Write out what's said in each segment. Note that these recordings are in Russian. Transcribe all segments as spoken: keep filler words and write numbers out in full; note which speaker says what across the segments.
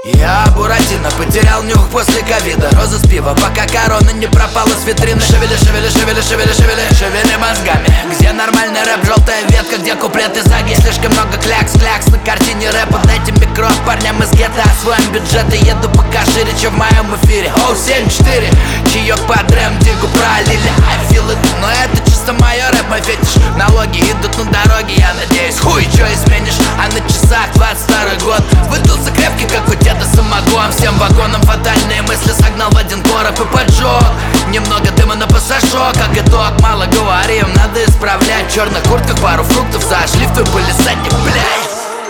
Speaker 1: Я Буратино, потерял нюх после ковида. Роза с пива, пока корона не пропала с витрины. Шевели, шевели, шевели, шевели, шевели, шевели мозгами. Где нормальный рэп, желтая ветка, где куплеты заги. Слишком много клякс, клякс на картине рэпа. Дайте микро парням из гетто, освоим бюджет и еду пока шире, чем в моем эфире. Оу, семь четыре, чаек под рэм, дигу пролили. I feel it, но это чисто мое рэп, мой фетиш. Налоги идут на дороге, я надеюсь. Хуй, чё изменишь, а на часах двадцать второй год. Выдался крепкий, как у деда самогон. Всем вагонам фатальные мысли согнал в один короб и поджег. Немного дыма на пассажок, как итог, мало говорим, надо исправлять. В черных куртках пару фруктов зашли в твой полисадник, блядь.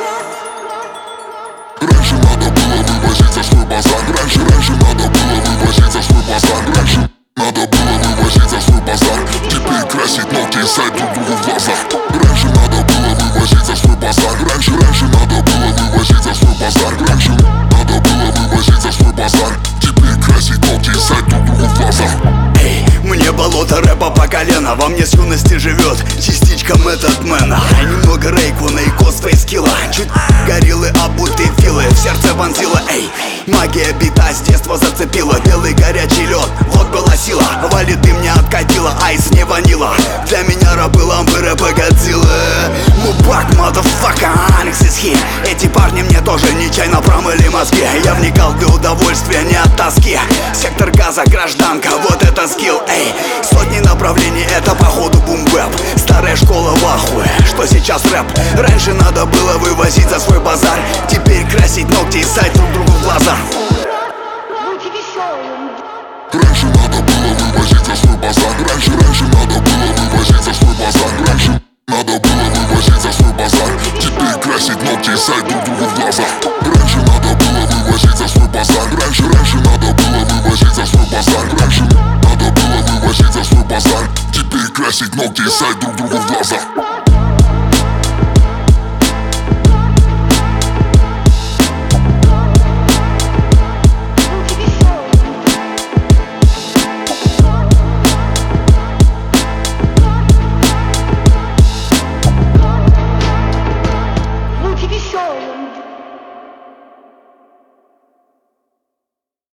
Speaker 2: Раньше надо было вывозить за свой базар. Раньше, раньше надо было вывозить за свой базар. Раньше надо было вывозить за свой базар. Теперь красить ногти и ссать друг другу в глаза. Раньше надо было вывозить за свой базар. Раньше, раньше надо было вывозить за свой базар. Раньше надо было вывозить за свой базар. Теперь красить ногти и ссать друг другу в глаза.
Speaker 3: Эй, мне болото рэпа по колено. Во мне с юности живет частичка Мэтодмена. Немного Рейквана и Косфейс скилла. Чуть гориллы, обутые филы в сердце вонзила. Эй, магия бита с детства зацепила. Белый горячий лед, вот была сила. Вали, ты мне откатила, айс не ванила. Для меня рабы лампы рэпа Годзиллы. Мубак, motherfucker, Алекс is here. Эти парни мне тоже нечаянно промыли мозги. Я вникал для удовольствия, не от тоски. Сектор газа, гражданка, вот это скилл. Эй, сотни направлений, это походу бум-бэп. Старая школа в ахуе, что сейчас рэп. Раньше надо было вывозить за свой базар. Теперь красить ногти и ссать друг другу в глаза.
Speaker 2: Раньше надо было вывозить за свой базар. Раньше, раньше надо было вывозить за свой базар. Раньше надо было вывозить за свой базар. Теперь красить ногти и ссать друг другу в глаза. Раньше надо было вывозить за свой базар. Раньше, раньше надо было вывозить за свой базар. Раньше надо было вывозить за свой базар. Теперь красить ногти и ссать друг другу в глаза.